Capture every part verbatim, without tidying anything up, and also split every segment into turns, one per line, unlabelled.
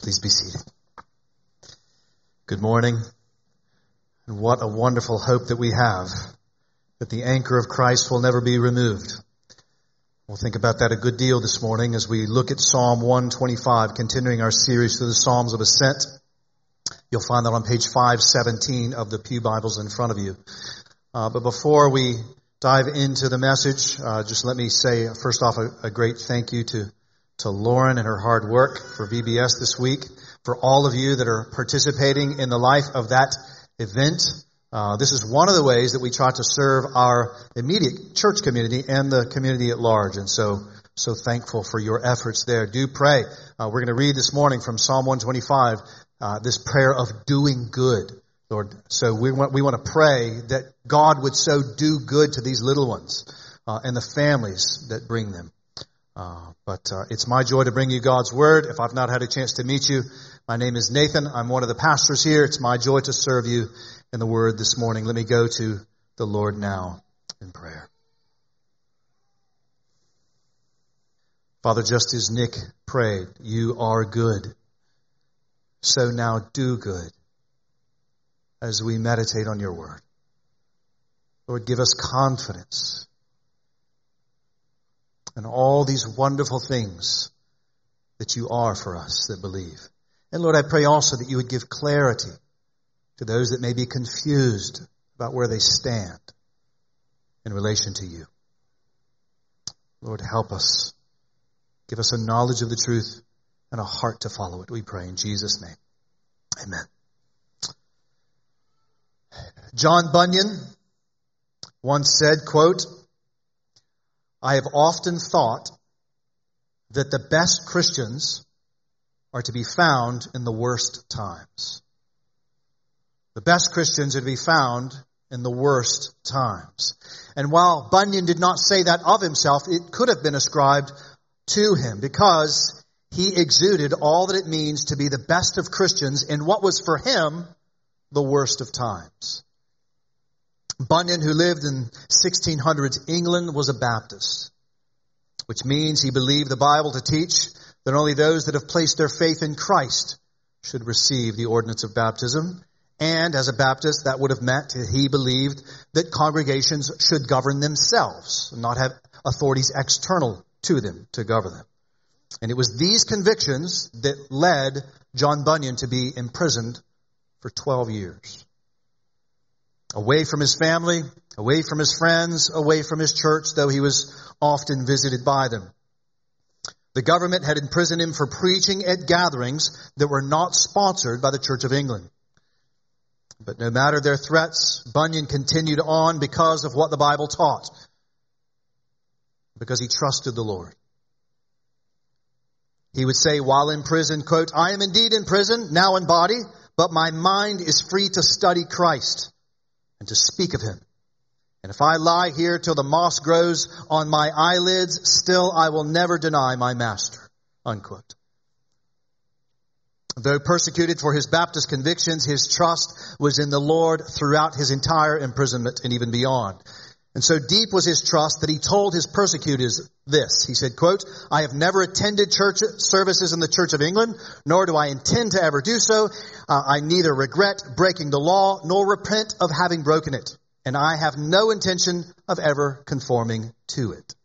Please be seated. Good morning. And what a wonderful hope that we have, that the anchor of Christ will never be removed. We'll think about that a good deal this morning as we look at Psalm one twenty-five, continuing our series through the Psalms of Ascent. You'll find that on page five seventeen of the Pew Bibles in front of you. Uh, but before we dive into the message, uh, just let me say, first off, a, a great thank you to to Lauren and her hard work for V B S this week, for all of you that are participating in the life of that event. Uh, this is one of the ways that we try to serve our immediate church community and the community at large. And so, so thankful for your efforts there. Do pray. Uh, we're going to read this morning from Psalm one twenty-five, uh, this prayer of doing good, Lord. So we want, we want to pray that God would so do good to these little ones, uh, and the families that bring them. Uh, but uh, it's my joy to bring you God's Word. If I've not had a chance to meet you, my name is Nathan. I'm one of the pastors here. It's my joy to serve you in the Word this morning. Let me go to the Lord now in prayer. Father, just as Nick prayed, you are good. So now do good as we meditate on your Word. Lord, give us confidence and all these wonderful things that you are for us that believe. And Lord, I pray also that you would give clarity to those that may be confused about where they stand in relation to you. Lord, help us. Give us a knowledge of the truth and a heart to follow it, we pray in Jesus' name. Amen. John Bunyan once said, quote, "I have often thought that the best Christians are to be found in the worst times." The best Christians are to be found in the worst times. And while Bunyan did not say that of himself, it could have been ascribed to him because he exuded all that it means to be the best of Christians in what was for him the worst of times. Bunyan, who lived in sixteen hundreds England, was a Baptist, which means he believed the Bible to teach that only those that have placed their faith in Christ should receive the ordinance of baptism. And as a Baptist, that would have meant that he believed that congregations should govern themselves, not have authorities external to them to govern them. And it was these convictions that led John Bunyan to be imprisoned for twelve years. Away from his family, away from his friends, away from his church, though he was often visited by them. The government had imprisoned him for preaching at gatherings that were not sponsored by the Church of England. But no matter their threats, Bunyan continued on because of what the Bible taught, because he trusted the Lord. He would say while in prison, quote, "I am indeed in prison, now in body, but my mind is free to study Christ and to speak of him. And if I lie here till the moss grows on my eyelids, still I will never deny my master." Unquote. Though persecuted for his Baptist convictions, his trust was in the Lord throughout his entire imprisonment and even beyond. And so deep was his trust that he told his persecutors this. He said, quote, "I have never attended church services in the Church of England, nor do I intend to ever do so. Uh, I neither regret breaking the law nor repent of having broken it. And I have no intention of ever conforming to it."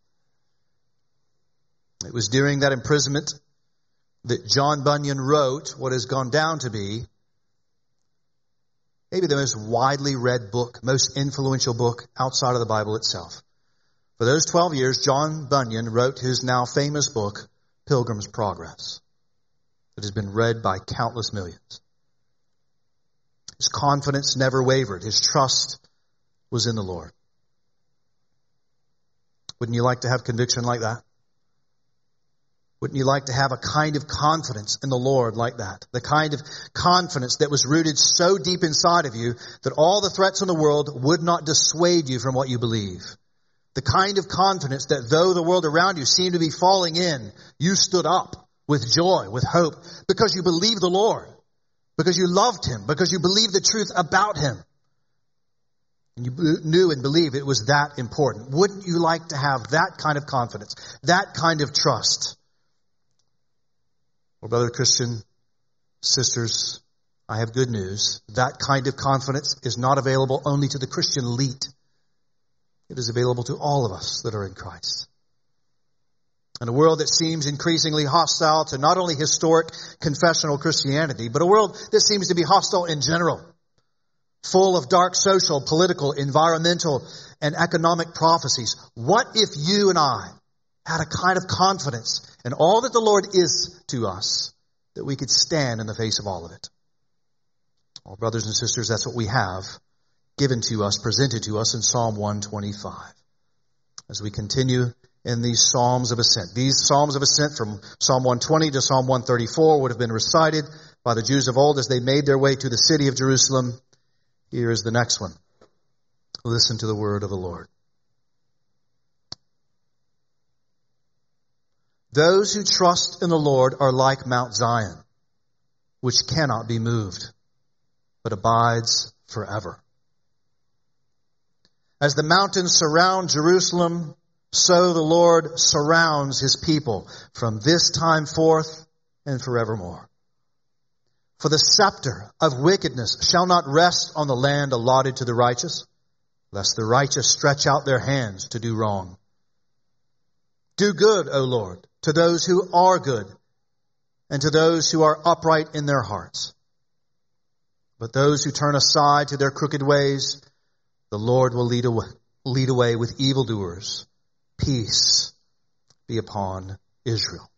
It was during that imprisonment that John Bunyan wrote what has gone down to be maybe the most widely read book, most influential book outside of the Bible itself. For those twelve years, John Bunyan wrote his now famous book, Pilgrim's Progress, that has been read by countless millions. His confidence never wavered. His trust was in the Lord. Wouldn't you like to have conviction like that? Wouldn't you like to have a kind of confidence in the Lord like that? The kind of confidence that was rooted so deep inside of you that all the threats in the world would not dissuade you from what you believe. The kind of confidence that though the world around you seemed to be falling in, you stood up with joy, with hope, because you believed the Lord, because you loved him, because you believed the truth about him. And you knew and believed it was that important. Wouldn't you like to have that kind of confidence, that kind of trust? Well, brother Christian, Sisters, I have good news. That kind of confidence is not available only to the Christian elite. It is available to all of us that are in Christ. In a world that seems increasingly hostile to not only historic confessional Christianity, but a world that seems to be hostile in general, full of dark social, political, environmental, and economic prophecies. What if you and I had a kind of confidence in all that the Lord is to us, that we could stand in the face of all of it? Well, brothers and sisters, that's what we have given to us, presented to us in Psalm one twenty-five. As we continue in these Psalms of Ascent. These Psalms of Ascent from Psalm one twenty to Psalm one thirty-four would have been recited by the Jews of old as they made their way to the city of Jerusalem. Here is the next one. Listen to the word of the Lord. Those who trust in the Lord are like Mount Zion, which cannot be moved, but abides forever. As the mountains surround Jerusalem, so the Lord surrounds his people from this time forth and forevermore. For the scepter of wickedness shall not rest on the land allotted to the righteous, lest the righteous stretch out their hands to do wrong. Do good, O Lord, to those who are good, and to those who are upright in their hearts. But those who turn aside to their crooked ways, the Lord will lead away, lead away with evildoers. Peace be upon Israel.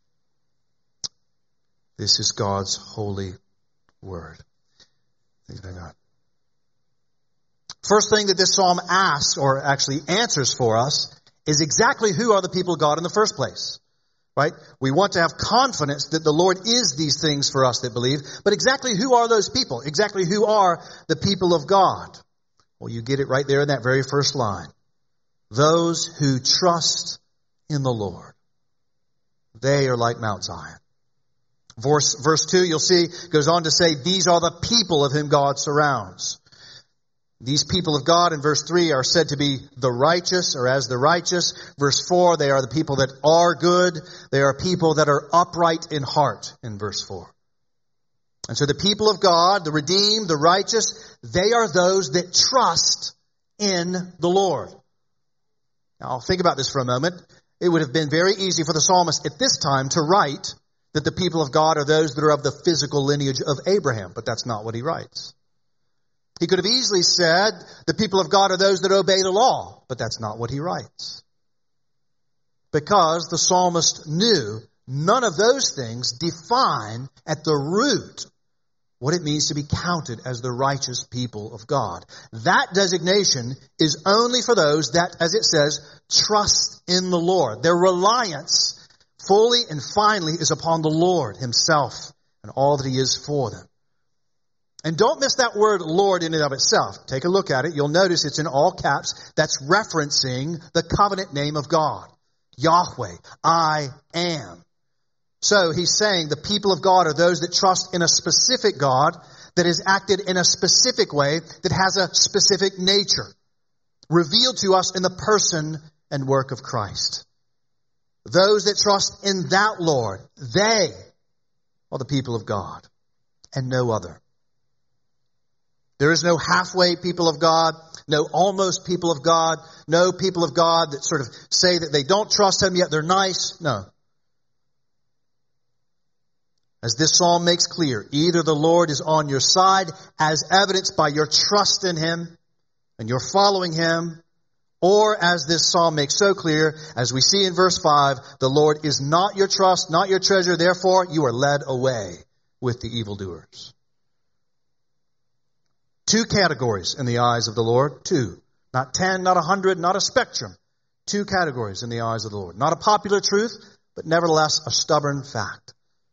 This is God's holy word. Thank you, God. First thing that this psalm asks, or actually answers for us, is exactly who are the people of God in the first place. Right? We want to have confidence that the Lord is these things for us that believe, but exactly who are those people? Exactly who are the people of God? Well, you get it right there in that very first line. Those who trust in the Lord. They are like Mount Zion. Verse, verse two, you'll see, goes on to say, these are the people of whom God surrounds. These people of God in verse three are said to be the righteous, or as the righteous. Verse four, they are the people that are good. They are people that are upright in heart in verse four. And so the people of God, the redeemed, the righteous, they are those that trust in the Lord. Now, think about this for a moment. It would have been very easy for the psalmist at this time to write that the people of God are those that are of the physical lineage of Abraham, but that's not what he writes. He could have easily said the people of God are those that obey the law, but that's not what he writes. Because the psalmist knew none of those things define at the root what it means to be counted as the righteous people of God. That designation is only for those that, as it says, trust in the Lord. Their reliance fully and finally is upon the Lord himself and all that he is for them. And don't miss that word Lord in and of itself. Take a look at it. You'll notice it's in all caps. That's referencing the covenant name of God. Yahweh, I am. So he's saying the people of God are those that trust in a specific God that is acted in a specific way, that has a specific nature, revealed to us in the person and work of Christ. Those that trust in that Lord, they are the people of God and no other. There is no halfway people of God, no almost people of God, no people of God that sort of say that they don't trust him yet they're nice. No. As this psalm makes clear, either the Lord is on your side as evidenced by your trust in him and you're following him, or as this psalm makes so clear, as we see in verse five, the Lord is not your trust, not your treasure, therefore you are led away with the evildoers. Two categories in the eyes of the Lord. Two. Not ten, not a hundred, not a spectrum. Two categories in the eyes of the Lord. Not a popular truth, but nevertheless a stubborn fact.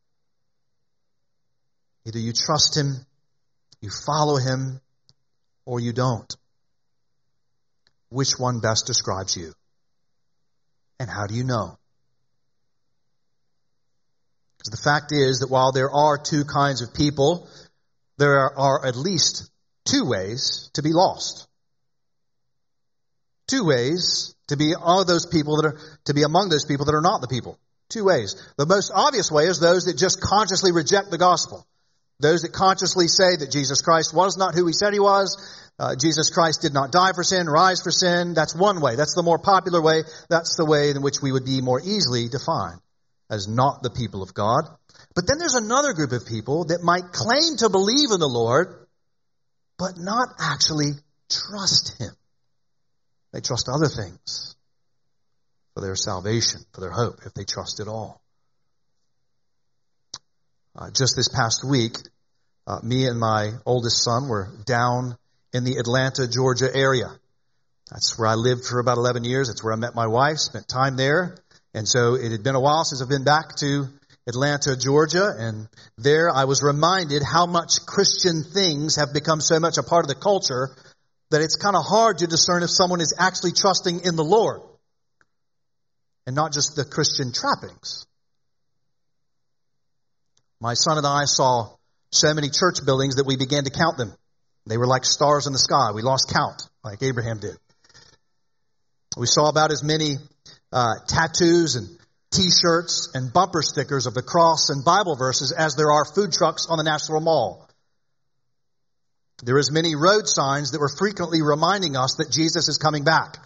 Either you trust him, you follow him, or you don't. Which one best describes you? And how do you know? Because the fact is that while there are two kinds of people, there are at least two ways to be lost. Two ways to be all those people that are, to be among those people that are not the people. Two ways. The most obvious way is those that just consciously reject the gospel. Those that consciously say that Jesus Christ was not who he said he was, uh, Jesus Christ did not die for sin, rise for sin, that's one way. That's the more popular way. That's the way in which we would be more easily defined as not the people of God. But then there's another group of people that might claim to believe in the Lord, but not actually trust him. They trust other things for their salvation, for their hope, if they trust at all. Uh, just this past week, uh, me and my oldest son were down in the Atlanta, Georgia area. That's where I lived for about eleven years. That's where I met my wife, spent time there. And so it had been a while since I've been back to Atlanta, Georgia. And there I was reminded how much Christian things have become so much a part of the culture that it's kind of hard to discern if someone is actually trusting in the Lord and not just the Christian trappings. My son and I saw so many church buildings that we began to count them. They were like stars in the sky. We lost count, like Abraham did. We saw about as many uh, tattoos and T-shirts and bumper stickers of the cross and Bible verses as there are food trucks on the National Mall. There are as many road signs that were frequently reminding us that Jesus is coming back.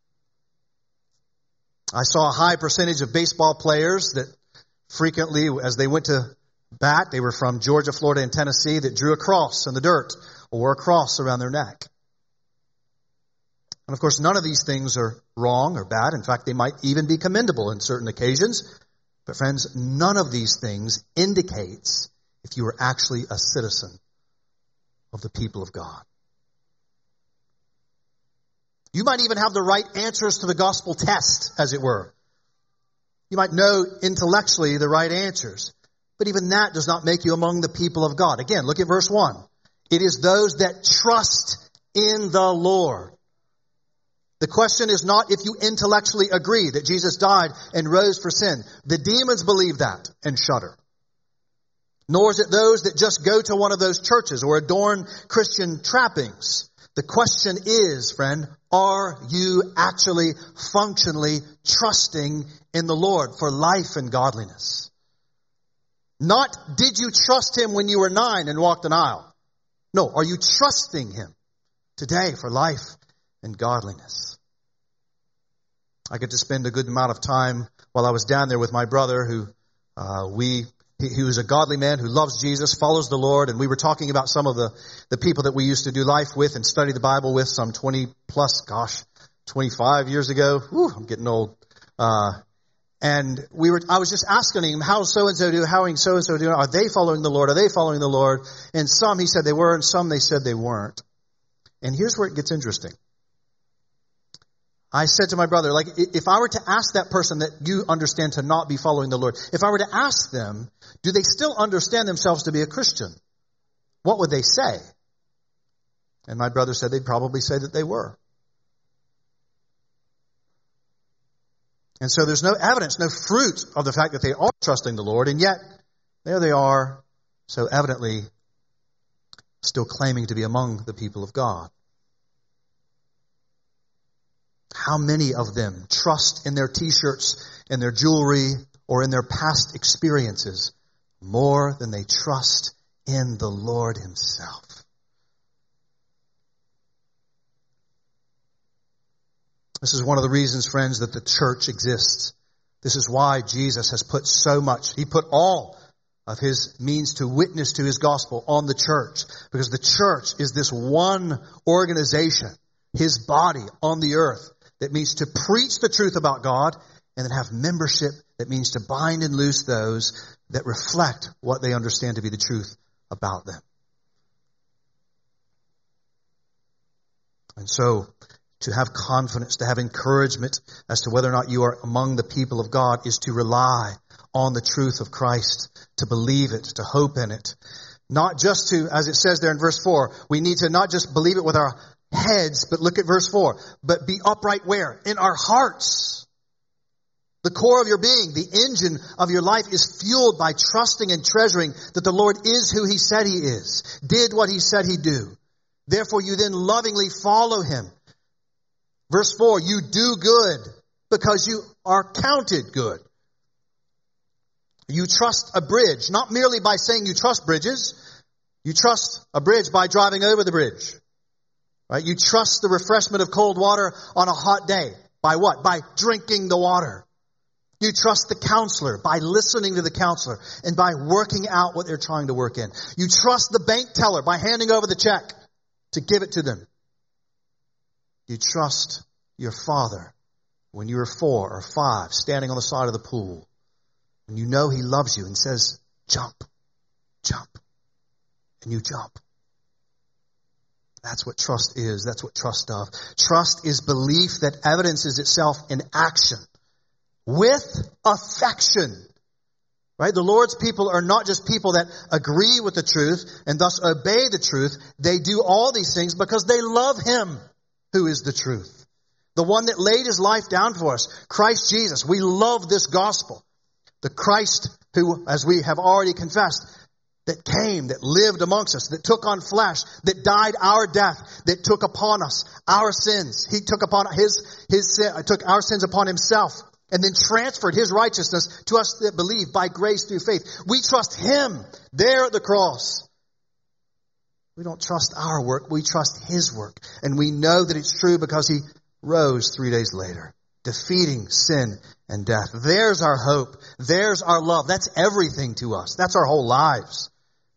I saw a high percentage of baseball players that frequently, as they went to bat, they were from Georgia, Florida, and Tennessee, that drew a cross in the dirt or wore a cross around their neck. And of course, none of these things are wrong or bad. In fact, they might even be commendable in certain occasions. But friends, none of these things indicates if you are actually a citizen of the people of God. You might even have the right answers to the gospel test, as it were. You might know intellectually the right answers. But even that does not make you among the people of God. Again, look at verse one. It is those that trust in the Lord. The question is not if you intellectually agree that Jesus died and rose for sin. The demons believe that and shudder. Nor is it those that just go to one of those churches or adorn Christian trappings. The question is, friend, are you actually functionally trusting in the Lord for life and godliness? Not, did you trust him when you were nine and walked an aisle? No, are you trusting him today for life and godliness? I get to spend a good amount of time while I was down there with my brother who, uh, we, he, he was a godly man who loves Jesus, follows the Lord. And we were talking about some of the, the people that we used to do life with and study the Bible with some twenty plus, gosh, twenty-five years ago. Whew, I'm getting old. Uh, And we were, I was just asking him, how so-and-so do, how so-and-so doing? Are they following the Lord? Are they following the Lord? And some he said they were, and some they said they weren't. And here's where it gets interesting. I said to my brother, like, if I were to ask that person that you understand to not be following the Lord, if I were to ask them, do they still understand themselves to be a Christian? What would they say? And my brother said they'd probably say that they were. And so there's no evidence, no fruit of the fact that they are trusting the Lord. And yet, there they are, so evidently, still claiming to be among the people of God. How many of them trust in their T-shirts, in their jewelry, or in their past experiences more than they trust in the Lord himself? This is one of the reasons, friends, that the church exists. This is why Jesus has put so much, he put all of his means to witness to his gospel on the church. Because the church is this one organization, his body on the earth, that means to preach the truth about God and then have membership that means to bind and loose those that reflect what they understand to be the truth about them. And so, to have confidence, to have encouragement as to whether or not you are among the people of God is to rely on the truth of Christ, to believe it, to hope in it. Not just to, as it says there in verse four, we need to not just believe it with our heads, but look at verse four, but be upright where? In our hearts. The core of your being, the engine of your life is fueled by trusting and treasuring that the Lord is who he said he is, did what he said he'd do. Therefore you then lovingly follow him. Verse four, you do good because you are counted good. You trust a bridge, not merely by saying you trust bridges, You trust a bridge by driving over the bridge. Right? You trust the refreshment of cold water on a hot day. By what? By drinking the water. You trust the counselor by listening to the counselor and by working out what they're trying to work in. You trust the bank teller by handing over the check to give it to them. You trust your father when you were four or five, standing on the side of the pool, and you know he loves you and says, jump, jump, and you jump. That's what trust is. That's what trust does. Trust is belief that evidences itself in action with affection. Right? The Lord's people are not just people that agree with the truth and thus obey the truth. They do all these things because they love Him who is the truth. The one that laid His life down for us, Christ Jesus. We love this gospel. The Christ who, as we have already confessed, that came, that lived amongst us, that took on flesh, that died our death, that took upon us our sins. He took upon his, his sin, took our sins upon Himself and then transferred His righteousness to us that believe by grace through faith. We trust Him there at the cross. We don't trust our work. We trust His work. And we know that it's true because He rose three days later, defeating sin and death. There's our hope. There's our love. That's everything to us. That's our whole lives.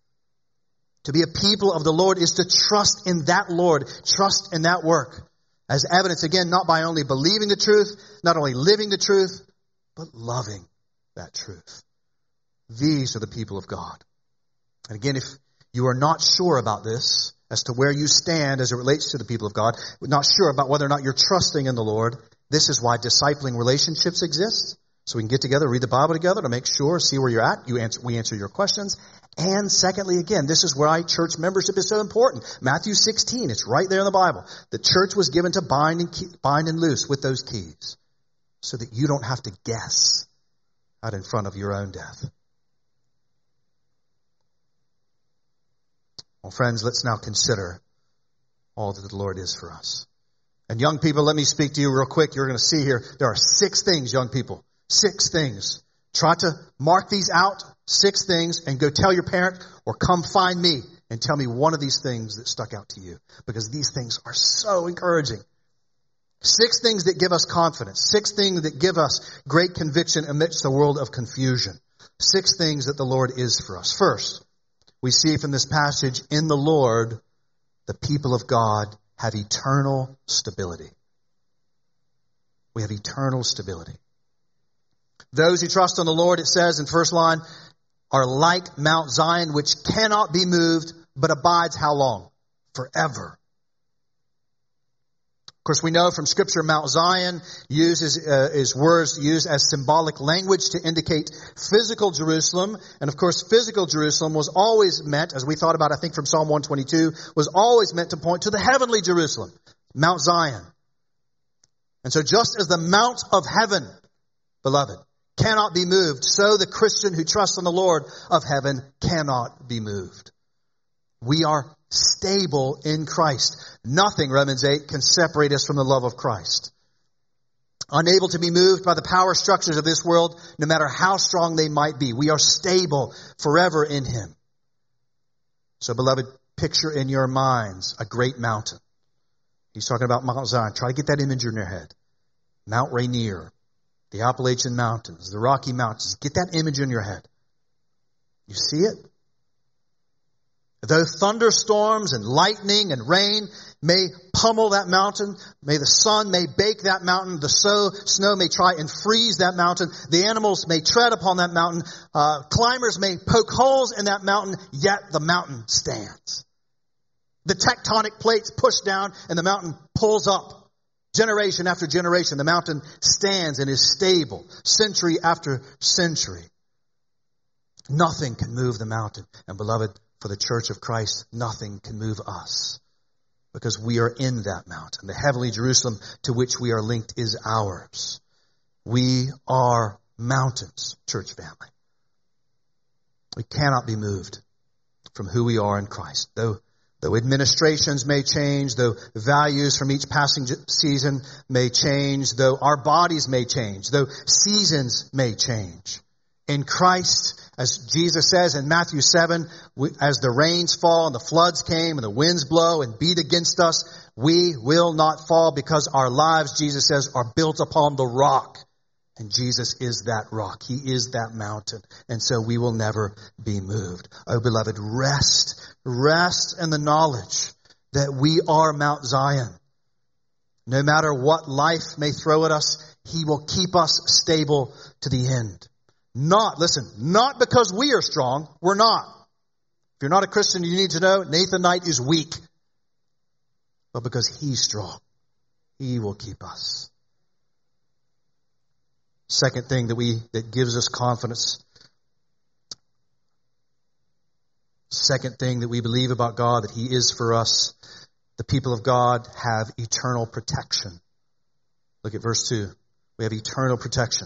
To be a people of the Lord is to trust in that Lord, trust in that work. As evidence, again, not by only believing the truth, not only living the truth, but loving that truth. These are the people of God. And again, if you are not sure about this, as to where you stand as it relates to the people of God, not sure about whether or not you're trusting in the Lord, this is why discipling relationships exist. So we can get together, read the Bible together to make sure, see where you're at. You answer, we answer your questions. And secondly, again, this is why church membership is so important. Matthew sixteen, it's right there in the Bible. The church was given to bind and, key, bind and loose with those keys so that you don't have to guess out in front of your own death. Well, friends, let's now consider all that the Lord is for us. And young people, let me speak to you real quick. You're going to see here, there are six things, young people. Six things. Try to mark these out, six things, and go tell your parent or come find me and tell me one of these things that stuck out to you. Because these things are so encouraging. Six things that give us confidence. Six things that give us great conviction amidst the world of confusion. Six things that the Lord is for us. First, we see from this passage, in the Lord, the people of God have eternal stability. We have eternal stability. Those who trust on the Lord, it says in first line, are like Mount Zion, which cannot be moved, but abides how long? Forever. Of course, we know from Scripture, Mount Zion uses uh, is words used as symbolic language to indicate physical Jerusalem. And of course, physical Jerusalem was always meant, as we thought about, I think from Psalm one twenty-two, was always meant to point to the heavenly Jerusalem, Mount Zion. And so just as the Mount of heaven, beloved, cannot be moved, so the Christian who trusts in the Lord of heaven cannot be moved. We are stable in Christ. Nothing, Romans eight, can separate us from the love of Christ. Unable to be moved by the power structures of this world, no matter how strong they might be. We are stable forever in Him. So, beloved, picture in your minds a great mountain. He's talking about Mount Zion. Try to get that image in your head. Mount Rainier, the Appalachian Mountains, the Rocky Mountains. Get that image in your head. You see it? Though thunderstorms and lightning and rain may pummel that mountain, may the sun may bake that mountain, the so, snow may try and freeze that mountain, the animals may tread upon that mountain, uh, climbers may poke holes in that mountain, yet the mountain stands. The tectonic plates push down and the mountain pulls up. Generation after generation, the mountain stands and is stable, century after century. Nothing can move the mountain. And beloved, for the church of Christ, nothing can move us because we are in that mountain. The heavenly Jerusalem to which we are linked is ours. We are mountains, church family. We cannot be moved from who we are in Christ. Though, though administrations may change, though values from each passing season may change, though our bodies may change, though seasons may change, In Christ, as Jesus says in Matthew seven, we, as the rains fall and the floods came and the winds blow and beat against us, we will not fall because our lives, Jesus says, are built upon the rock. And Jesus is that rock. He is that mountain. And so we will never be moved. Oh, beloved, rest. Rest in the knowledge that we are Mount Zion. No matter what life may throw at us, He will keep us stable to the end. Not, listen, not because we are strong. We're not. If you're not a Christian, you need to know Nathan Knight is weak. But because He's strong, He will keep us. Second thing that we that gives us confidence. Second thing that we believe about God, that He is for us. The people of God have eternal protection. Look at verse two. We have eternal protection.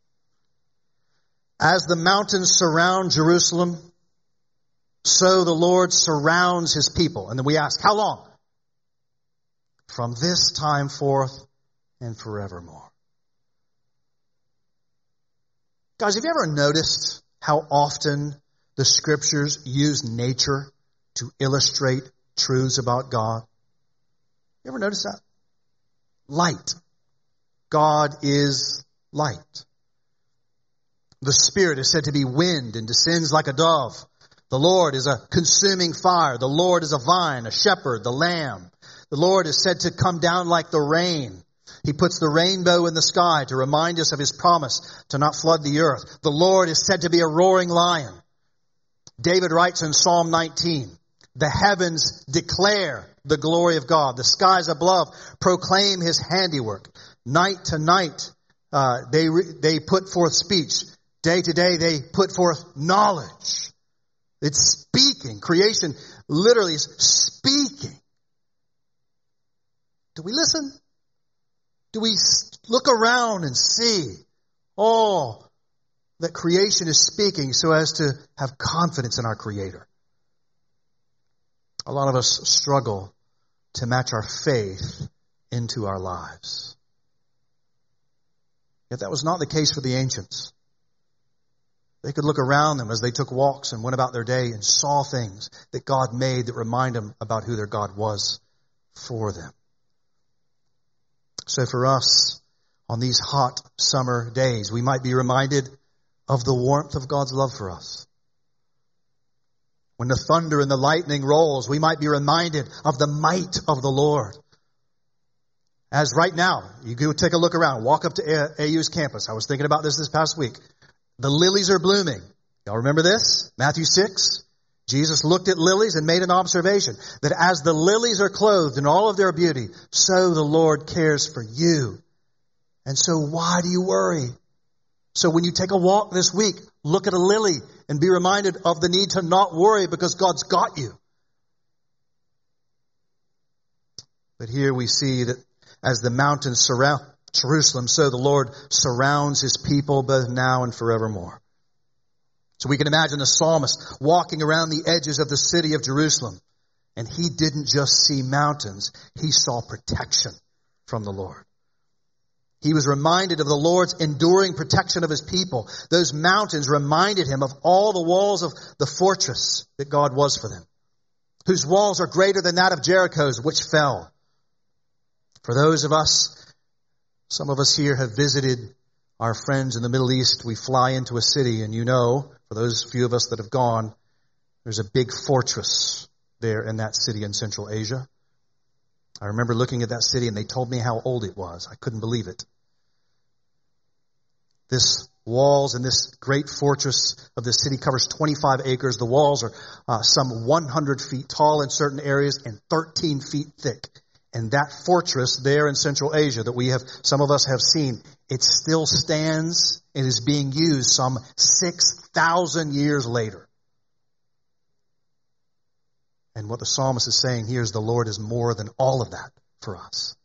As the mountains surround Jerusalem, so the Lord surrounds His people. And then we ask, how long? From this time forth and forevermore. Guys, have you ever noticed how often the Scriptures use nature to illustrate truths about God? You ever notice that? Light. God is light. The Spirit is said to be wind and descends like a dove. The Lord is a consuming fire. The Lord is a vine, a shepherd, the lamb. The Lord is said to come down like the rain. He puts the rainbow in the sky to remind us of His promise to not flood the earth. The Lord is said to be a roaring lion. David writes in Psalm nineteen, the heavens declare the glory of God. The skies above proclaim His handiwork. Night to night, uh, they, they put forth speech. Day to day, they put forth knowledge. It's speaking. Creation literally is speaking. Do we listen? Do we look around and see all that creation is speaking so as to have confidence in our Creator? A lot of us struggle to match our faith into our lives. Yet that was not the case for the ancients. They could look around them as they took walks and went about their day and saw things that God made that remind them about who their God was for them. So for us, on these hot summer days, we might be reminded of the warmth of God's love for us. When the thunder and the lightning rolls, we might be reminded of the might of the Lord. As right now, you go take a look around, walk up to A U's campus. I was thinking about this this past week. The lilies are blooming. Y'all remember this? Matthew six. Jesus looked at lilies and made an observation that as the lilies are clothed in all of their beauty, so the Lord cares for you. And so why do you worry? So when you take a walk this week, look at a lily and be reminded of the need to not worry because God's got you. But here we see that as the mountains surround Jerusalem, so the Lord surrounds His people both now and forevermore. So we can imagine the psalmist walking around the edges of the city of Jerusalem. And he didn't just see mountains. He saw protection from the Lord. He was reminded of the Lord's enduring protection of His people. Those mountains reminded him of all the walls of the fortress that God was for them, whose walls are greater than that of Jericho's, which fell. For those of us, some of us here have visited our friends in the Middle East. We fly into a city and you know, for those few of us that have gone, there's a big fortress there in that city in Central Asia. I remember looking at that city and they told me how old it was. I couldn't believe it. This walls and this great fortress of this city covers twenty-five acres. The walls are uh, some one hundred feet tall in certain areas and thirteen feet thick. And that fortress there in Central Asia that we have, some of us have seen, it still stands and is being used some six thousand years later. And what the psalmist is saying here is the Lord is more than all of that for us.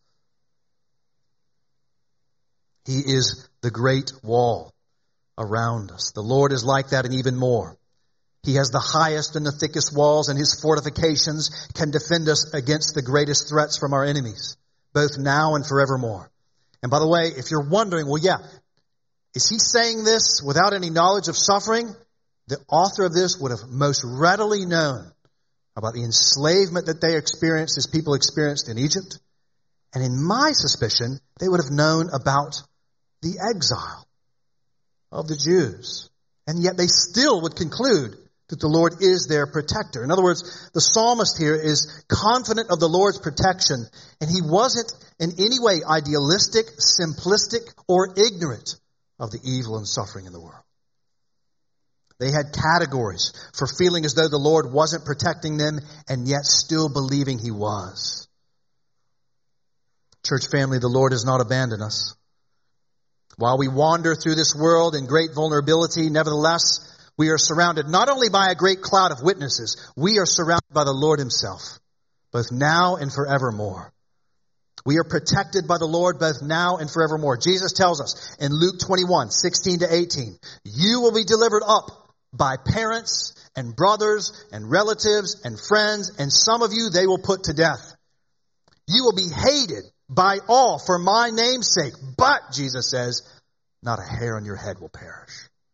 He is the great wall around us. The Lord is like that and even more. He has the highest and the thickest walls, and His fortifications can defend us against the greatest threats from our enemies, both now and forevermore. And by the way, if you're wondering, well, yeah, Is he saying this without any knowledge of suffering? The author of this would have most readily known about the enslavement that they experienced, as people experienced in Egypt. And in my suspicion, they would have known about the exile of the Jews. And yet they still would conclude that the Lord is their protector. In other words, the psalmist here is confident of the Lord's protection, and he wasn't in any way idealistic, simplistic, or ignorant of the evil and suffering in the world. They had categories for feeling as though the Lord wasn't protecting them and yet still believing he was. Church family, the Lord has not abandoned us. While we wander through this world in great vulnerability, nevertheless, we are surrounded not only by a great cloud of witnesses, we are surrounded by the Lord himself, both now and forevermore. We are protected by the Lord both now and forevermore. Jesus tells us in Luke twenty-one, sixteen to eighteen, you will be delivered up by parents and brothers and relatives and friends, and some of you they will put to death. You will be hated by all for my name's sake, but, Jesus says, not a hair on your head will perish.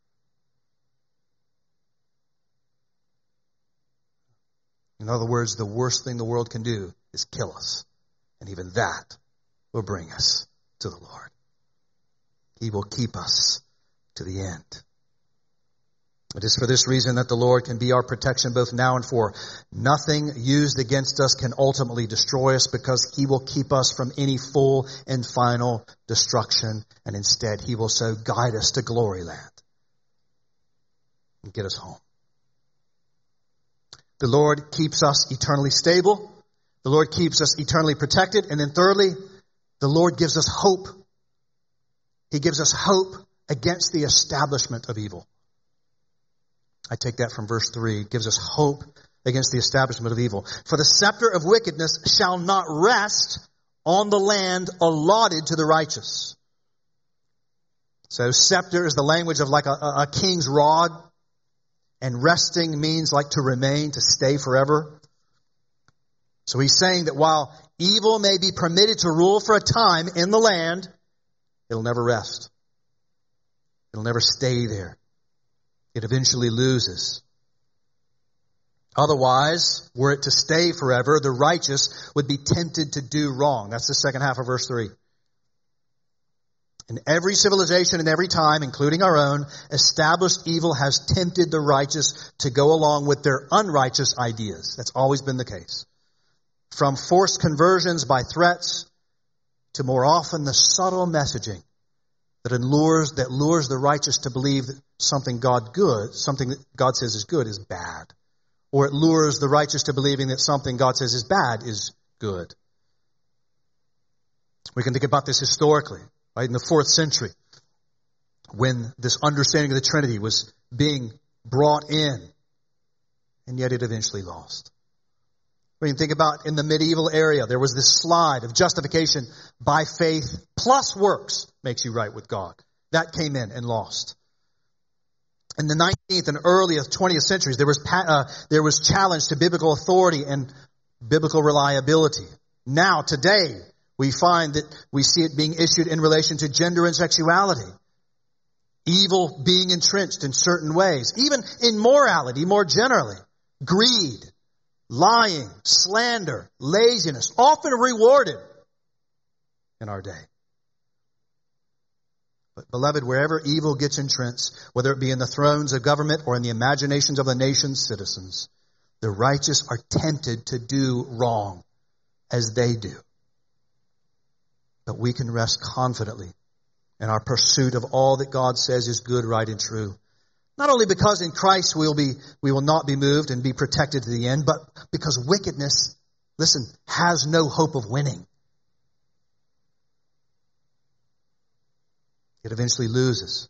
In other words, the worst thing the world can do is kill us. And even that will bring us to the Lord. He will keep us to the end. It is for this reason that the Lord can be our protection both now and for. Nothing used against us can ultimately destroy us, because he will keep us from any full and final destruction. And instead, he will so guide us to glory land and get us home. The Lord keeps us eternally stable. The Lord keeps us eternally protected. And then thirdly, the Lord gives us hope. He gives us hope against the establishment of evil. I take that from verse three. It gives us hope against the establishment of evil. For the scepter of wickedness shall not rest on the land allotted to the righteous. So scepter is the language of like a, a king's rod. And resting means like to remain, to stay forever. So he's saying that while evil may be permitted to rule for a time in the land, it'll never rest. It'll never stay there. It eventually loses. Otherwise, were it to stay forever, the righteous would be tempted to do wrong. That's the second half of verse three. In every civilization and every time, including our own, established evil has tempted the righteous to go along with their unrighteous ideas. That's always been the case. From forced conversions by threats to more often the subtle messaging that allures, that lures the righteous to believe that something God good, something that God says is good is bad. Or it lures the righteous to believing that something God says is bad is good. We can think about this historically, right? In the fourth century, when this understanding of the Trinity was being brought in, and yet it eventually lost. We can think about in the medieval area, there was this slide of justification by faith plus works makes you right with God. That came in and lost. In the nineteenth and early twentieth centuries, there was uh, there was challenge to biblical authority and biblical reliability. Now, today, we find that we see it being issued in relation to gender and sexuality. Evil being entrenched in certain ways. Even in morality, more generally. Greed, lying, slander, laziness, often rewarded in our day. But beloved, wherever evil gets entrenched, whether it be in the thrones of government or in the imaginations of the nation's citizens, the righteous are tempted to do wrong as they do. But we can rest confidently in our pursuit of all that God says is good, right, and true. Not only because in Christ we'll be, we will not be moved and be protected to the end, but because wickedness, listen, has no hope of winning. It eventually loses.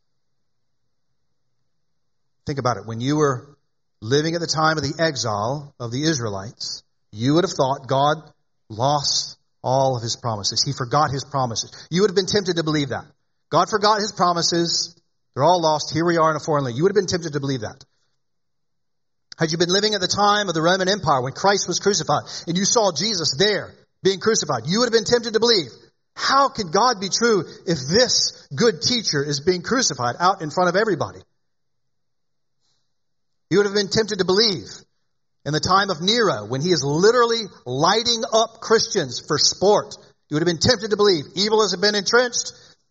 Think about it. When you were living at the time of the exile of the Israelites, you would have thought God lost all of his promises. He forgot his promises. You would have been tempted to believe that. God forgot his promises. They're all lost. Here we are in a foreign land. You would have been tempted to believe that. Had you been living at the time of the Roman Empire when Christ was crucified and you saw Jesus there being crucified, you would have been tempted to believe How can God be true if this good teacher is being crucified out in front of everybody? You would have been tempted to believe in the time of Nero, when he is literally lighting up Christians for sport. You would have been tempted to believe evil has been entrenched.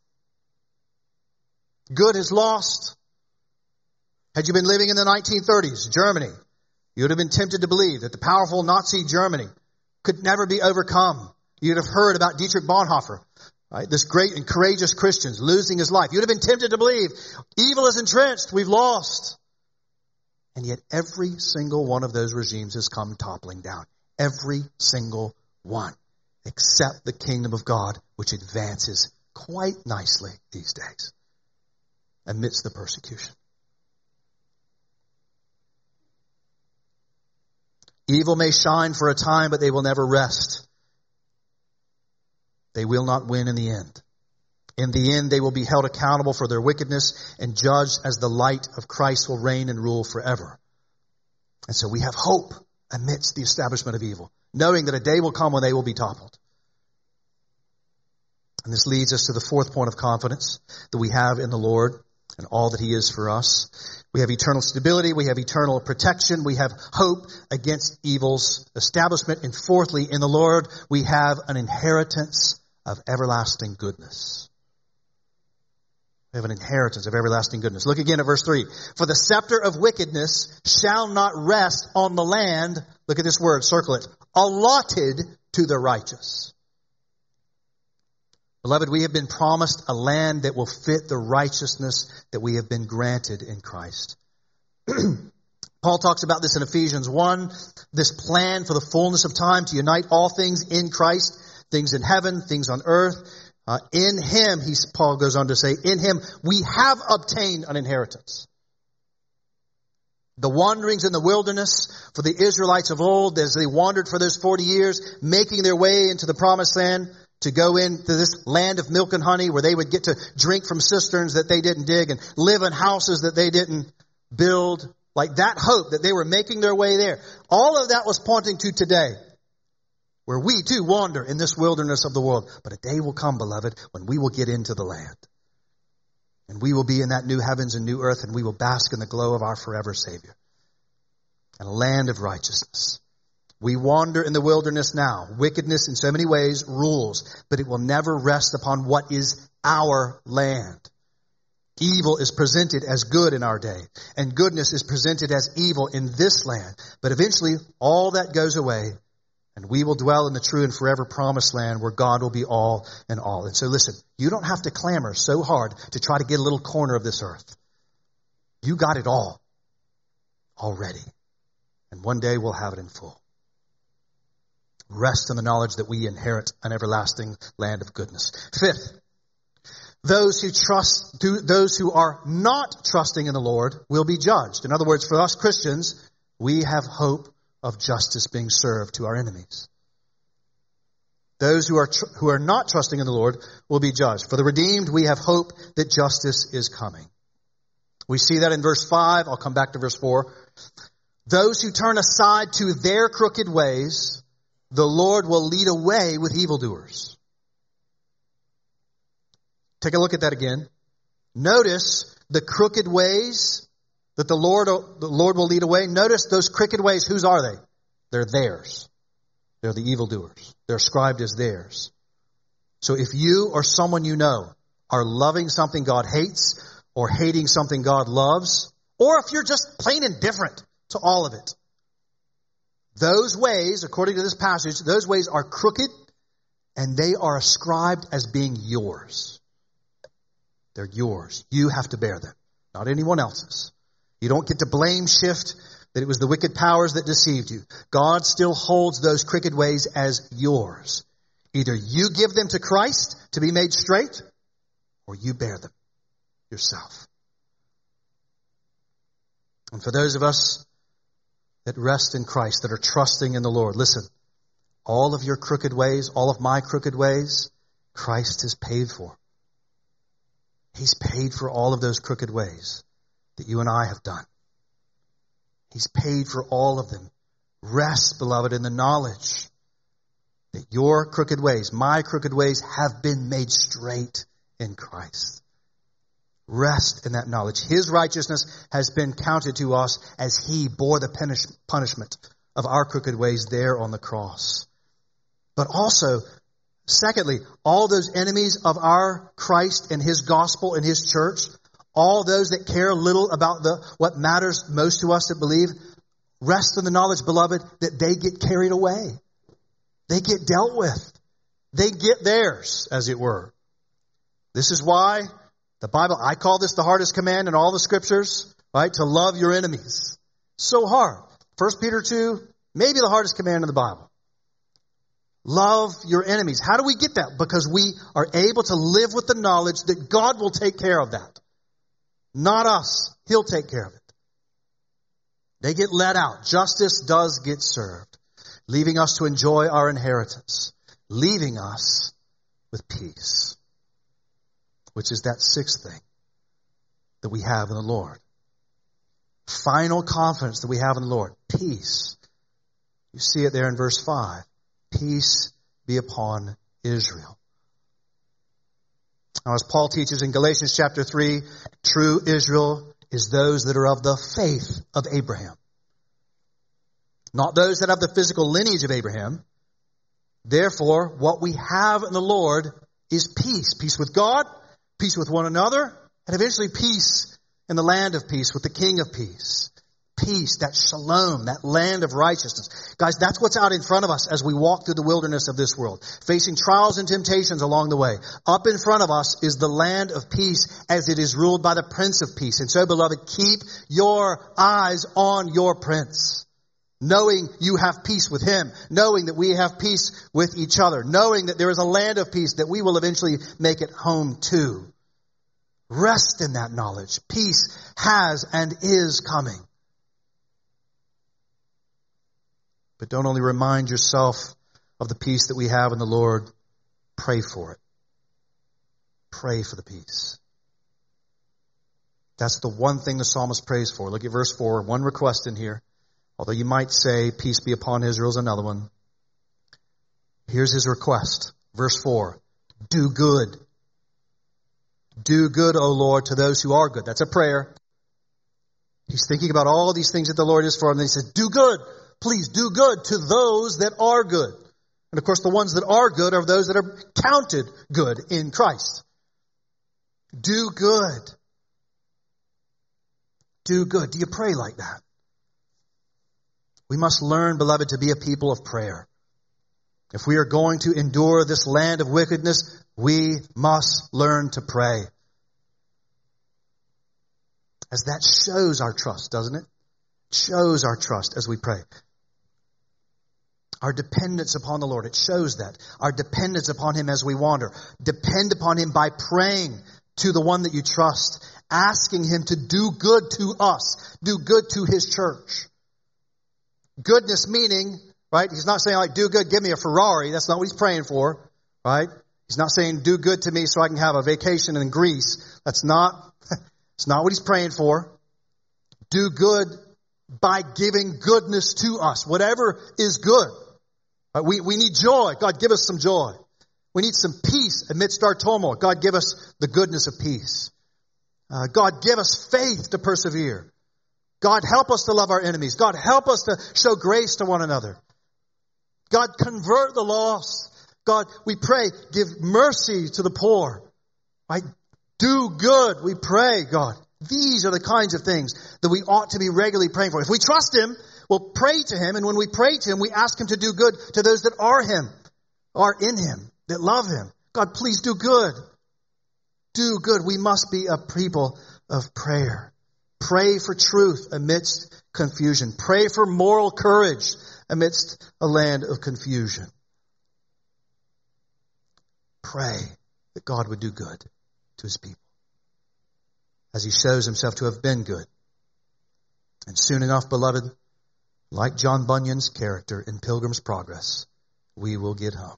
Good has lost. Had you been living in the nineteen thirties, Germany, you would have been tempted to believe that the powerful Nazi Germany could never be overcome. You'd have heard about Dietrich Bonhoeffer, right? This great and courageous Christian losing his life. You'd have been tempted to believe evil is entrenched. We've lost. And yet every single one of those regimes has come toppling down. Every single one. Except the kingdom of God, which advances quite nicely these days amidst the persecution. Evil may shine for a time, but they will never rest. They will not win in the end. In the end, they will be held accountable for their wickedness and judged as the light of Christ will reign and rule forever. And so we have hope amidst the establishment of evil, knowing that a day will come when they will be toppled. And this leads us to the fourth point of confidence that we have in the Lord and all that He is for us. We have eternal stability. We have eternal protection. We have hope against evil's establishment. And fourthly, in the Lord, we have an inheritance of everlasting goodness. We have an inheritance of everlasting goodness. Look again at verse three. For the scepter of wickedness shall not rest on the land. Look at this word, circle it. Allotted to the righteous. Beloved, we have been promised a land that will fit the righteousness that we have been granted in Christ. Paul talks about this in Ephesians one, this plan for the fullness of time to unite all things in Christ, things in heaven, things on earth. Uh, in Him, he, Paul goes on to say, in Him we have obtained an inheritance. The wanderings in the wilderness for the Israelites of old, as they wandered for those forty years, making their way into the promised land, to go into this land of milk and honey where they would get to drink from cisterns that they didn't dig and live in houses that they didn't build. Like that hope that they were making their way there. All of that was pointing to today, where we too wander in this wilderness of the world. But a day will come, beloved, when we will get into the land. And we will be in that new heavens and new earth, and we will bask in the glow of our forever Savior. And a land of righteousness. We wander in the wilderness now. Wickedness in so many ways rules, but it will never rest upon what is our land. Evil is presented as good in our day, and goodness is presented as evil in this land. But eventually, all that goes away, and we will dwell in the true and forever promised land where God will be all and all. And so listen, you don't have to clamor so hard to try to get a little corner of this earth. You got it all already. And one day we'll have it in full. Rest in the knowledge that we inherit an everlasting land of goodness. Fifth, those who trust, those who are not trusting in the Lord will be judged. In other words, for us Christians, we have hope of justice being served to our enemies. Those who are tr- who are not trusting in the Lord will be judged. For the redeemed, we have hope that justice is coming. We see that in verse five. I'll come back to verse four. Those who turn aside to their crooked ways, the Lord will lead away with evildoers. Take a look at that again. Notice the crooked ways that the Lord, the Lord will lead away. Notice those crooked ways. Whose are they? They're theirs. They're the evildoers. They're ascribed as theirs. So if you or someone you know are loving something God hates or hating something God loves, or if you're just plain indifferent to all of it, those ways, according to this passage, those ways are crooked and they are ascribed as being yours. They're yours. You have to bear them, not anyone else's. You don't get to blame shift that it was the wicked powers that deceived you. God still holds those crooked ways as yours. Either you give them to Christ to be made straight, or you bear them yourself. And for those of us that rest in Christ, that are trusting in the Lord, listen, all of your crooked ways, all of my crooked ways, Christ has paid for. He's paid for all of those crooked ways that you and I have done. He's paid for all of them. Rest, beloved, in the knowledge that your crooked ways, my crooked ways, have been made straight in Christ. Rest in that knowledge. His righteousness has been counted to us as he bore the punish, punishment of our crooked ways there on the cross. But also, secondly, all those enemies of our Christ and his gospel and his church, all those that care little about the what matters most to us that believe, rest in the knowledge, beloved, that they get carried away. They get dealt with. They get theirs, as it were. This is why the Bible, I call this the hardest command in all the scriptures, right? To love your enemies. So hard. First Peter two, maybe the hardest command in the Bible. Love your enemies. How do we get that? Because we are able to live with the knowledge that God will take care of that. Not us. He'll take care of it. They get let out. Justice does get served, leaving us to enjoy our inheritance, leaving us with peace, which is that sixth thing that we have in the Lord. Final confidence that we have in the Lord. Peace. You see it there in verse five. Peace be upon Israel. Now, as Paul teaches in Galatians chapter three, true Israel is those that are of the faith of Abraham. Not those that have the physical lineage of Abraham. Therefore, what we have in the Lord is peace. Peace with God, peace with one another, and eventually peace in the land of peace with the King of peace. Peace, that shalom, that land of righteousness. Guys, that's what's out in front of us as we walk through the wilderness of this world, facing trials and temptations along the way. Up in front of us is the land of peace as it is ruled by the Prince of Peace. And so, beloved, keep your eyes on your Prince, knowing you have peace with him, knowing that we have peace with each other, knowing that there is a land of peace that we will eventually make it home to. Rest in that knowledge. Peace has and is coming. But don't only remind yourself of the peace that we have in the Lord, pray for it. Pray for the peace. That's the one thing the psalmist prays for. Look at verse four, one request in here. Although you might say, peace be upon Israel is another one. Here's his request. Verse four, do good. Do good, O Lord, to those who are good. That's a prayer. He's thinking about all these things that the Lord is for him. And he says, do good. Please do good to those that are good. And of course, the ones that are good are those that are counted good in Christ. Do good. Do good. Do you pray like that? We must learn, beloved, to be a people of prayer. If we are going to endure this land of wickedness, we must learn to pray. As that shows our trust, doesn't it? It shows our trust as we pray. Our dependence upon the Lord, it shows that. Our dependence upon him as we wander. Depend upon him by praying to the one that you trust, asking him to do good to us, do good to his church. Goodness meaning, right? He's not saying like, do good, give me a Ferrari. That's not what he's praying for, right? He's not saying, do good to me so I can have a vacation in Greece. That's not, it's not what he's praying for. Do good by giving goodness to us. Whatever is good. Right? We, we need joy. God, give us some joy. We need some peace amidst our turmoil. God, give us the goodness of peace. Uh, God, give us faith to persevere. God, help us to love our enemies. God, help us to show grace to one another. God, convert the lost. God, we pray, give mercy to the poor. Right? Do good, we pray, God. These are the kinds of things that we ought to be regularly praying for. If we trust him, we'll pray to him. And when we pray to him, we ask him to do good to those that are him, are in him, that love him. God, please do good. Do good. We must be a people of prayer. Pray for truth amidst confusion. Pray for moral courage amidst a land of confusion. Pray that God would do good to his people, as he shows himself to have been good. And soon enough, beloved, like John Bunyan's character in Pilgrim's Progress, we will get home.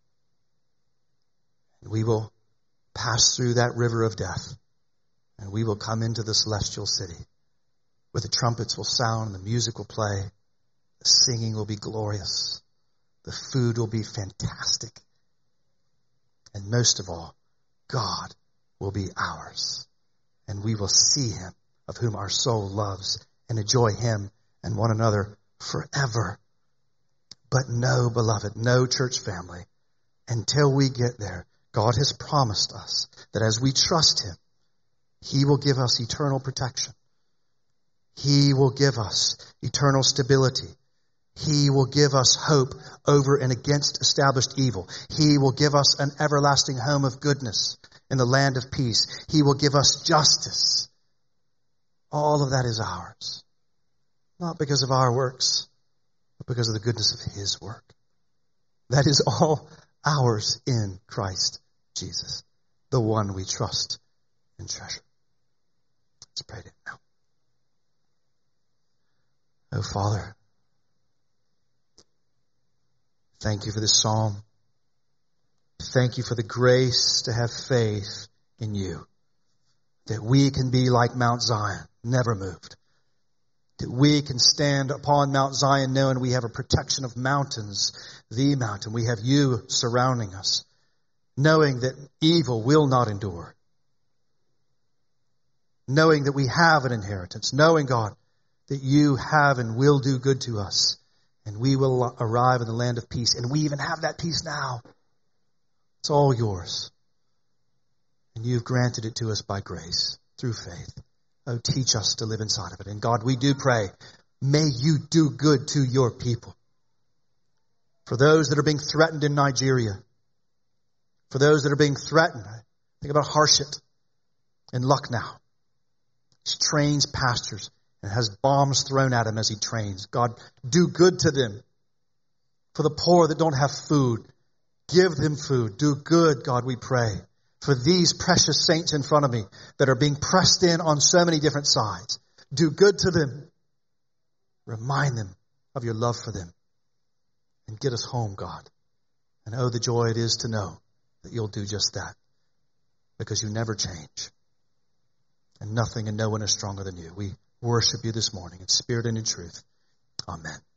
We will pass through that river of death, and we will come into the celestial city, where the trumpets will sound, the music will play, the singing will be glorious, The food will be fantastic. And most of all, God will be ours. And we will see him, of whom our soul loves, and enjoy him and one another forever. But no, beloved, no, church family, until we get there, God has promised us that as we trust him, he will give us eternal protection. He will give us eternal stability. He will give us hope over and against established evil. He will give us an everlasting home of goodness in the land of peace. He will give us justice. All of that is ours. Not because of our works, but because of the goodness of his work. That is all ours in Christ Jesus, the one we trust and treasure. Let's pray to him now. Oh, Father, thank you for this psalm. Thank you for the grace to have faith in you, that we can be like Mount Zion, never moved. That we can stand upon Mount Zion knowing we have a protection of mountains, the mountain. We have you surrounding us, knowing that evil will not endure. Knowing that we have an inheritance, knowing, God, that you have and will do good to us, and we will arrive in the land of peace. And we even have that peace now. It's all yours. And you've granted it to us by grace, through faith. Oh, teach us to live inside of it. And God, we do pray, may you do good to your people. For those that are being threatened in Nigeria, for those that are being threatened, think about Harshit in Lucknow. He trains pastors and has bombs thrown at him as he trains. God, do good to them. For the poor that don't have food, give them food. Do good, God, we pray. For these precious saints in front of me that are being pressed in on so many different sides. Do good to them. Remind them of your love for them. And get us home, God. And oh, the joy it is to know that you'll do just that. Because you never change. And nothing and no one is stronger than you. We worship you this morning in spirit and in truth. Amen.